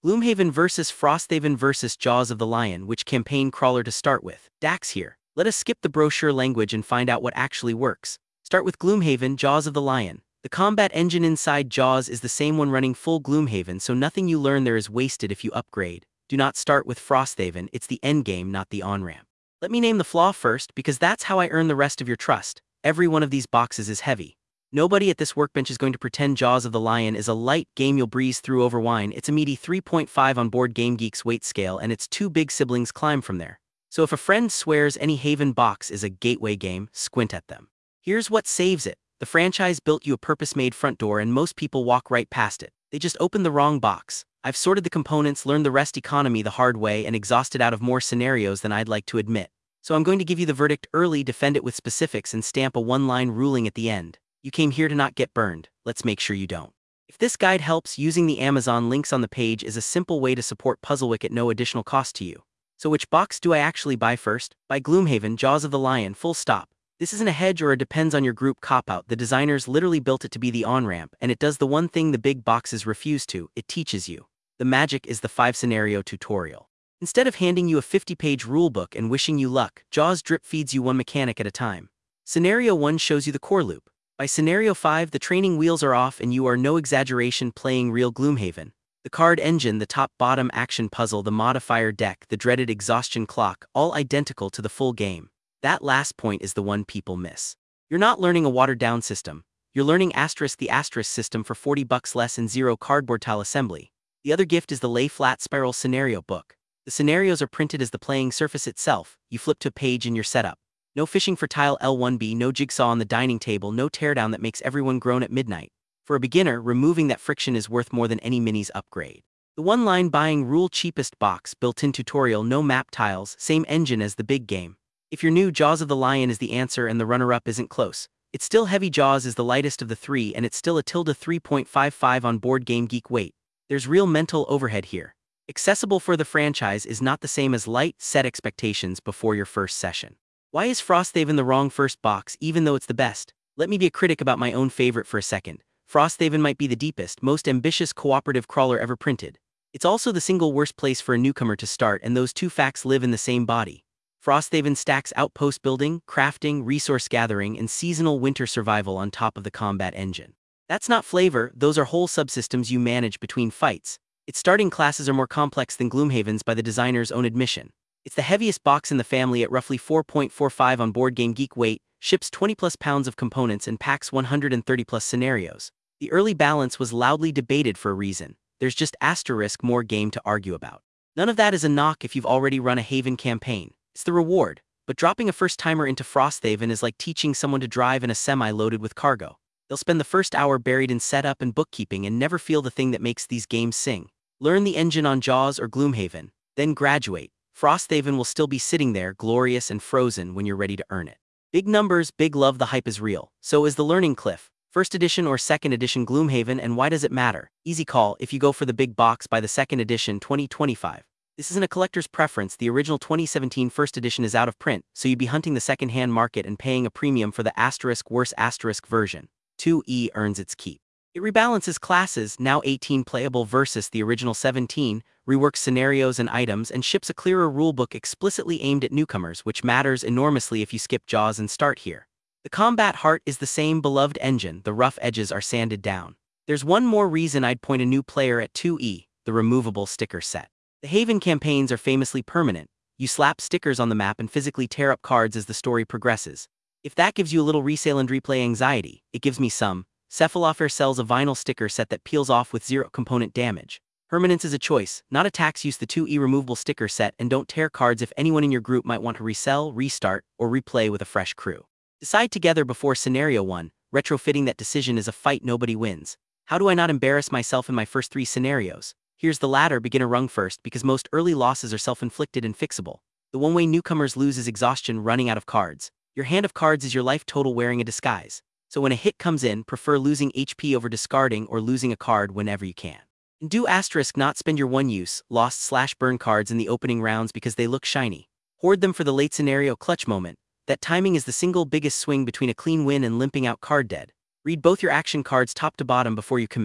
Gloomhaven vs Frosthaven vs Jaws of the Lion. Which campaign crawler to start with? Dax here. Let us skip the brochure language and find out what actually works. Start with Gloomhaven, Jaws of the Lion. The combat engine inside Jaws is the same one running full Gloomhaven, so nothing you learn there is wasted if you upgrade. Do not start with Frosthaven, it's the endgame, not the on-ramp. Let me name the flaw first, because that's how I earn the rest of your trust. Every one of these boxes is heavy. Nobody at this workbench is going to pretend Jaws of the Lion is a light game you'll breeze through over wine. It's a meaty 3.5 on Board Game Geek's weight scale, and its two big siblings climb from there. So if a friend swears any Haven box is a gateway game, squint at them. Here's what saves it. The franchise built you a purpose-made front door, and most people walk right past it. They just open the wrong box. I've sorted the components, learned the rest economy the hard way, and exhausted out of more scenarios than I'd like to admit. So I'm going to give you the verdict early, defend it with specifics, and stamp a one-line ruling at the end. You came here to not get burned. Let's make sure you don't. If this guide helps, using the Amazon links on the page is a simple way to support Puzzlewick at no additional cost to you. So which box do I actually buy first? Buy Gloomhaven, Jaws of the Lion, full stop. This isn't a hedge or a depends on your group cop-out. The designers literally built it to be the on-ramp, and it does the one thing the big boxes refuse to: it teaches you. The magic is the 5-scenario tutorial. Instead of handing you a 50-page rulebook and wishing you luck, Jaws drip feeds you one mechanic at a time. Scenario 1 shows you the core loop. By Scenario 5, the training wheels are off and you are, no exaggeration, playing real Gloomhaven. The card engine, the top-bottom action puzzle, the modifier deck, the dreaded exhaustion clock, all identical to the full game. That last point is the one people miss. You're not learning a watered-down system. You're learning the asterisk system for $40 less and zero cardboard tile assembly. The other gift is the lay-flat spiral scenario book. The scenarios are printed as the playing surface itself. You flip to a page and you're set up. No fishing for tile L1B, no jigsaw on the dining table, no teardown that makes everyone groan at midnight. For a beginner, removing that friction is worth more than any minis upgrade. The one-line buying rule: cheapest box, built-in tutorial, no map tiles, same engine as the big game. If you're new, Jaws of the Lion is the answer, and the runner-up isn't close. It's still heavy. Jaws is the lightest of the three, and it's still a 3.55 on Board Game Geek weight. There's real mental overhead here. Accessible for the franchise is not the same as light. Set expectations before your first session. Why is Frosthaven the wrong first box, even though it's the best? Let me be a critic about my own favorite for a second. Frosthaven might be the deepest, most ambitious cooperative crawler ever printed. It's also the single worst place for a newcomer to start, and those two facts live in the same body. Frosthaven stacks outpost building, crafting, resource gathering, and seasonal winter survival on top of the combat engine. That's not flavor, those are whole subsystems you manage between fights. Its starting classes are more complex than Gloomhaven's by the designer's own admission. It's the heaviest box in the family at roughly 4.45 on Board Game Geek weight, ships 20+ pounds of components, and packs 130+ scenarios. The early balance was loudly debated for a reason. There's just more game to argue about. None of that is a knock if you've already run a Haven campaign. It's the reward. But dropping a first-timer into Frosthaven is like teaching someone to drive in a semi loaded with cargo. They'll spend the first hour buried in setup and bookkeeping and never feel the thing that makes these games sing. Learn the engine on Jaws or Gloomhaven, then graduate. Frosthaven will still be sitting there, glorious and frozen, when you're ready to earn it. Big numbers, big love, the hype is real. So is the learning cliff. First edition or second edition Gloomhaven, and why does it matter? Easy call: if you go for the big box, buy the second edition 2025. This isn't a collector's preference. The original 2017 first edition is out of print, so you'd be hunting the second-hand market and paying a premium for the worse version. 2E earns its keep. It rebalances classes, now 18 playable versus the original 17, reworks scenarios and items, and ships a clearer rulebook explicitly aimed at newcomers, which matters enormously if you skip Jaws and start here. The combat heart is the same beloved engine, the rough edges are sanded down. There's one more reason I'd point a new player at 2E, the removable sticker set. The Haven campaigns are famously permanent. You slap stickers on the map and physically tear up cards as the story progresses. If that gives you a little resale and replay anxiety, it gives me some. Cephalofair sells a vinyl sticker set that peels off with 0 component damage. Permanence is a choice, not a tax. Use the 2E removable sticker set and don't tear cards if anyone in your group might want to resell, restart, or replay with a fresh crew. Decide together before Scenario 1. Retrofitting that decision is a fight nobody wins. How do I not embarrass myself in my first 3 scenarios? Here's the ladder: beginner rung first, because most early losses are self-inflicted and fixable. The one way newcomers lose is exhaustion, running out of cards. Your hand of cards is your life total wearing a disguise. So when a hit comes in, prefer losing HP over discarding or losing a card whenever you can. And do not spend your one-use, lost/burn cards in the opening rounds because they look shiny. Hoard them for the late scenario clutch moment. That timing is the single biggest swing between a clean win and limping out card dead. Read both your action cards top to bottom before you commit.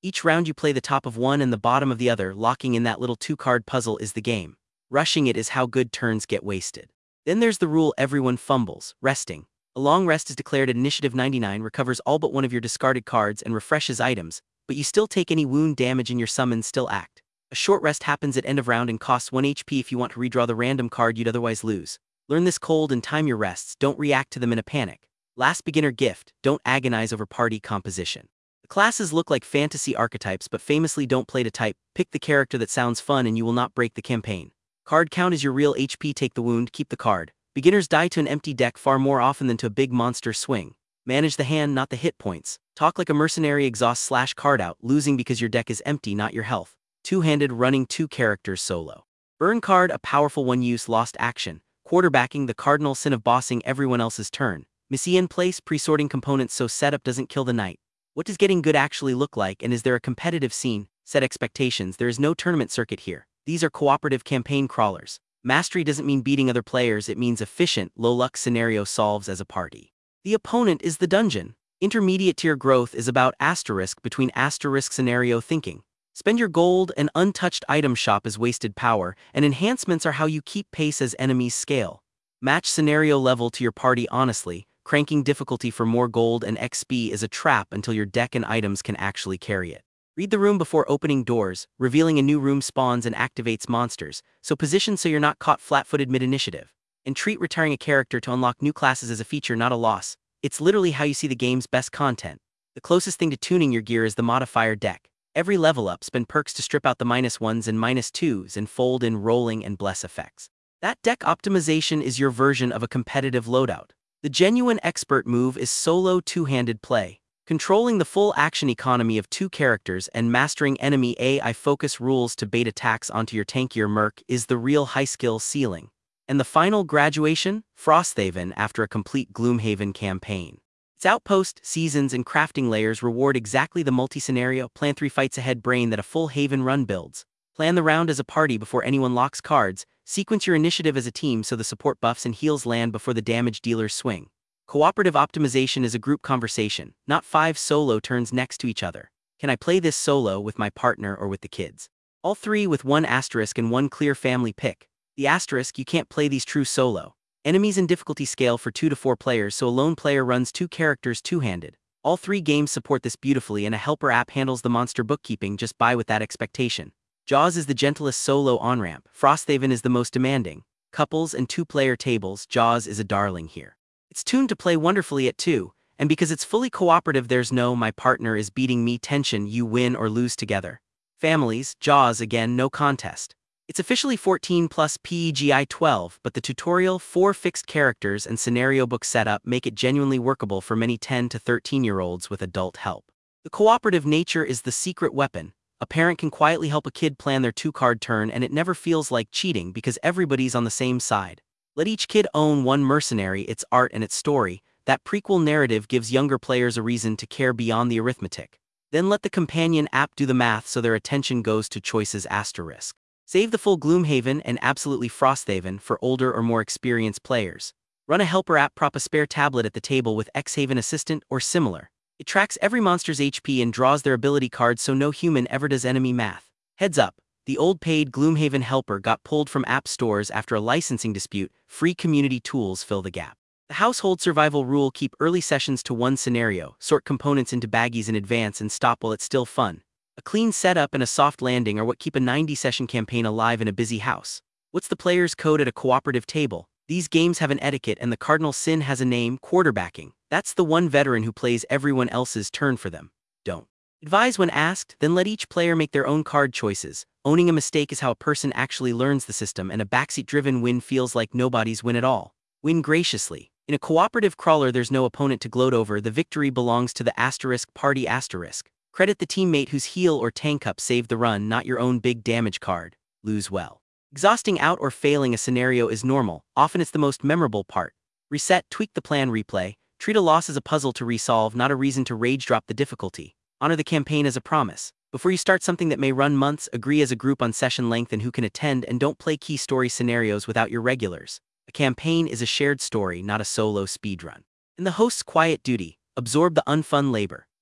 Each round you play the top of one and the bottom of the other, locking in that little two-card puzzle is the game. Rushing it is how good turns get wasted. Then there's the rule everyone fumbles, resting. A long rest is declared at Initiative 99, recovers all but one of your discarded cards and refreshes items, but you still take any wound damage and your summons still act. A short rest happens at end of round and costs 1 HP if you want to redraw the random card you'd otherwise lose. Learn this cold and time your rests, don't react to them in a panic. Last beginner gift, don't agonize over party composition. The classes look like fantasy archetypes but famously don't play to type. Pick the character that sounds fun and you will not break the campaign. Card count is your real HP, take the wound, keep the card. Beginners die to an empty deck far more often than to a big monster swing. Manage the hand, not the hit points. Talk like a mercenary, exhaust / card out, losing because your deck is empty, not your health. Two-handed, running 2 characters solo. Burn card, a powerful one-use lost action. Quarterbacking, the cardinal sin of bossing everyone else's turn. Missi in place, pre-sorting components so setup doesn't kill the knight. What does getting good actually look like, and is there a competitive scene? Set expectations, there is no tournament circuit here. These are cooperative campaign crawlers. Mastery doesn't mean beating other players, it means efficient, low-luck scenario solves as a party. The opponent is the dungeon. Intermediate tier growth is about asterisk between asterisk scenario thinking. Spend your gold, and untouched item shop is wasted power, and enhancements are how you keep pace as enemies scale. Match scenario level to your party honestly. Cranking difficulty for more gold and XP is a trap until your deck and items can actually carry it. Read the room before opening doors, revealing a new room spawns and activates monsters, so position so you're not caught flat-footed mid-initiative. And treat retiring a character to unlock new classes as a feature, not a loss. It's literally how you see the game's best content. The closest thing to tuning your gear is the modifier deck. Every level up, spend perks to strip out the -1s and -2s and fold in rolling and bless effects. That deck optimization is your version of a competitive loadout. The genuine expert move is solo two-handed play. Controlling the full action economy of 2 characters and mastering enemy AI focus rules to bait attacks onto your tankier merc is the real high-skill ceiling. And the final graduation? Frosthaven after a complete Gloomhaven campaign. Its outpost, seasons, and crafting layers reward exactly the multi-scenario, plan 3 fights ahead brain that a full Haven run builds. Plan the round as a party before anyone locks cards, sequence your initiative as a team so the support buffs and heals land before the damage dealers swing. Cooperative optimization is a group conversation, not 5 solo turns next to each other. Can I play this solo with my partner or with the kids? All 3 with 1 asterisk and 1 clear family pick. The asterisk, you can't play these true solo. Enemies and difficulty scale for 2 to 4 players, so a lone player runs 2 characters two-handed. All 3 games support this beautifully, and a helper app handles the monster bookkeeping. Just buy with that expectation. Jaws is the gentlest solo on-ramp. Frosthaven is the most demanding. Couples and 2-player tables, Jaws is a darling here. It's tuned to play wonderfully at 2, and because it's fully cooperative, there's no "my partner is beating me" tension, you win or lose together. Families, Jaws again, no contest. It's officially 14 plus PEGI 12, but the tutorial, 4 fixed characters, and scenario book setup make it genuinely workable for many 10 to 13-year-olds with adult help. The cooperative nature is the secret weapon. A parent can quietly help a kid plan their 2-card turn, and it never feels like cheating because everybody's on the same side. Let each kid own 1 mercenary, its art and its story. That prequel narrative gives younger players a reason to care beyond the arithmetic. Then let the companion app do the math so their attention goes to choices asterisk. Save the full Gloomhaven and absolutely Frosthaven for older or more experienced players. Run a helper app, prop a spare tablet at the table with X-Haven Assistant or similar. It tracks every monster's HP and draws their ability cards so no human ever does enemy math. Heads up, the old paid Gloomhaven helper got pulled from app stores after a licensing dispute. Free community tools fill the gap. The household survival rule: keep early sessions to 1 scenario, sort components into baggies in advance, and stop while it's still fun. A clean setup and a soft landing are what keep a 90-session campaign alive in a busy house. What's the player's code at a cooperative table? These games have an etiquette, and the cardinal sin has a name: quarterbacking. That's the one veteran who plays everyone else's turn for them. Don't advise when asked, then let each player make their own card choices. Owning a mistake is how a person actually learns the system, and a backseat-driven win feels like nobody's win at all. Win graciously. In a cooperative crawler, there's no opponent to gloat over. The victory belongs to the asterisk party asterisk. Credit the teammate whose heal or tank up saved the run, not your own big damage card. Lose well. Exhausting out or failing a scenario is normal. Often it's the most memorable part. Reset, tweak the plan, replay. Treat a loss as a puzzle to resolve, not a reason to rage drop the difficulty. Honor the campaign as a promise. Before you start something that may run months, agree as a group on session length and who can attend, and don't play key story scenarios without your regulars. A campaign is a shared story, not a solo speedrun. In the host's quiet duty, absorb the unfun labor.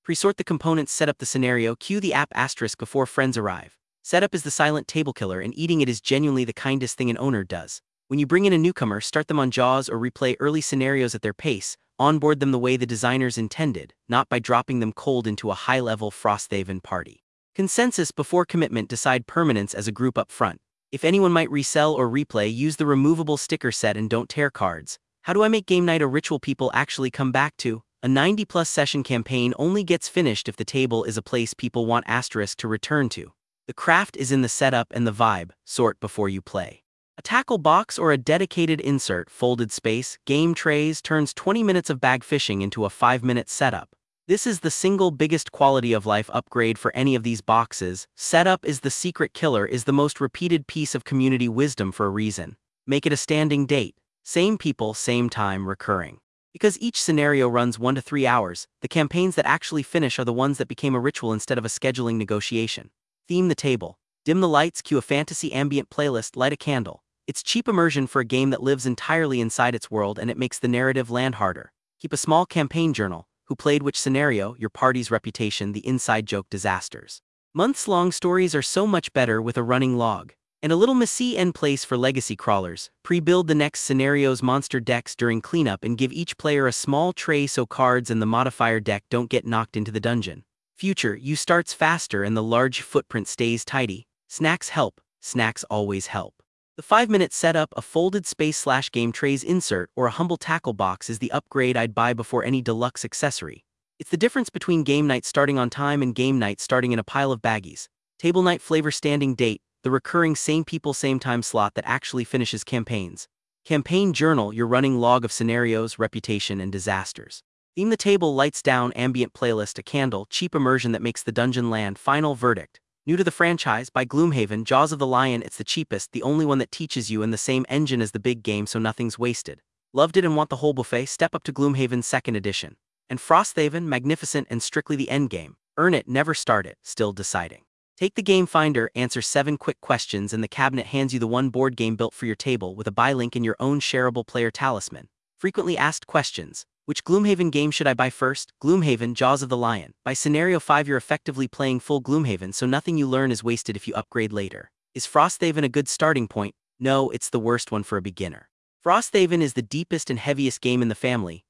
Pre-sort the components, set up the scenario, cue the app asterisk before friends arrive. Setup is the silent table killer, and eating it is genuinely the kindest thing an owner does. When you bring in a newcomer, start them on Jaws or replay early scenarios at their pace, onboard them the way the designers intended, not by dropping them cold into a high-level Frosthaven party. Consensus before commitment, decide permanence as a group up front. If anyone might resell or replay, use the removable sticker set and don't tear cards. How do I make game night a ritual people actually come back to? A 90-plus session campaign only gets finished if the table is a place people want asterisk to return to. The craft is in the setup and the vibe, sort before you play. A tackle box or a dedicated insert, folded space, game trays turns 20 minutes of bag fishing into a 5-minute setup. This is the single biggest quality of life upgrade for any of these boxes. Setup is the secret killer, is the most repeated piece of community wisdom for a reason. Make it a standing date. Same people, same time, recurring. Because each scenario runs 1 to 3 hours, the campaigns that actually finish are the ones that became a ritual instead of a scheduling negotiation. Theme the table. Dim the lights, cue a fantasy ambient playlist, light a candle. It's cheap immersion for a game that lives entirely inside its world, and it makes the narrative land harder. Keep a small campaign journal. Who played which scenario, your party's reputation, the inside joke disasters. Months-long stories are so much better with a running log. And a little messy end place for legacy crawlers. Pre-build the next scenario's monster decks during cleanup and give each player a small tray so cards and the modifier deck don't get knocked into the dungeon. Future, you starts faster and the large footprint stays tidy. Snacks help. Snacks always help. The 5-minute setup, a folded space/game trays insert or a humble tackle box is the upgrade I'd buy before any deluxe accessory. It's the difference between game night starting on time and game night starting in a pile of baggies. Table night flavor, standing date, the recurring same people same time slot that actually finishes campaigns. Campaign journal, your running log of scenarios, reputation, and disasters. Theme the table, lights down, ambient playlist, a candle, cheap immersion that makes the dungeon land. Final verdict. New to the franchise, by Gloomhaven, Jaws of the Lion. It's the cheapest, the only one that teaches you, in the same engine as the big game, so nothing's wasted. Loved it and want the whole buffet? Step up to Gloomhaven 2nd Edition. And Frosthaven, magnificent and strictly the endgame. Earn it, never start it, still deciding. Take the Game Finder, answer 7 quick questions, and the cabinet hands you the one board game built for your table with a buy link in your own shareable player talisman. Frequently asked questions. Which Gloomhaven game should I buy first? Gloomhaven, Jaws of the Lion. By Scenario 5 you're effectively playing full Gloomhaven, so nothing you learn is wasted if you upgrade later. Is Frosthaven a good starting point? No, it's the worst one for a beginner. Frosthaven is the deepest and heaviest game in the family.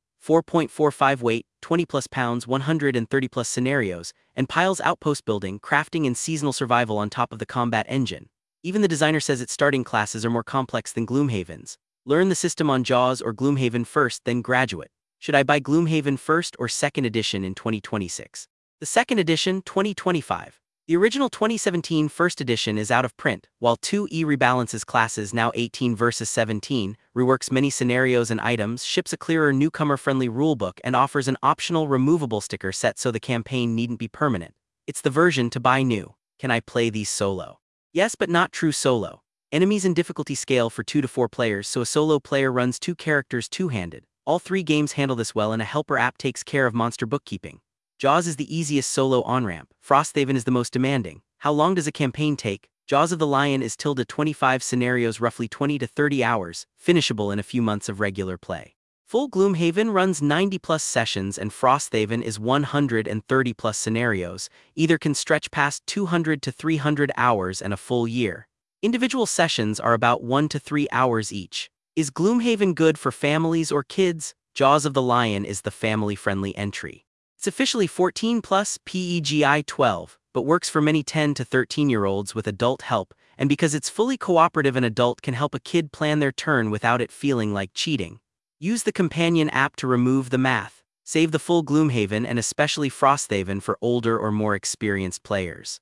4.45 weight, 20 plus pounds, 130 plus scenarios, and piles outpost building, crafting, and seasonal survival on top of the combat engine. Even the designer says its starting classes are more complex than Gloomhaven's. Learn the system on Jaws or Gloomhaven first, then graduate. Should I buy Gloomhaven 1st or 2nd Edition in 2026? The 2nd Edition, 2025. The original 2017 1st Edition is out of print, while 2E rebalances classes now 18 versus 17, reworks many scenarios and items, ships a clearer newcomer-friendly rulebook, and offers an optional removable sticker set so the campaign needn't be permanent. It's the version to buy new. Can I play these solo? Yes, but not true solo. Enemies and difficulty scale for 2 to 4 players, so a solo player runs 2 characters two-handed. All 3 games handle this well, and a helper app takes care of monster bookkeeping. Jaws is the easiest solo on-ramp. Frosthaven is the most demanding. How long does a campaign take? Jaws of the Lion is tilde 25 scenarios, roughly 20 to 30 hours, finishable in a few months of regular play. Full Gloomhaven runs 90-plus sessions, and Frosthaven is 130-plus scenarios, either can stretch past 200 to 300 hours and a full year. Individual sessions are about 1 to 3 hours each. Is Gloomhaven good for families or kids? Jaws of the Lion is the family-friendly entry. It's officially 14 plus, PEGI 12, but works for many 10 to 13-year-olds with adult help, and because it's fully cooperative, an adult can help a kid plan their turn without it feeling like cheating. Use the companion app to remove the math. Save the full Gloomhaven and especially Frosthaven for older or more experienced players.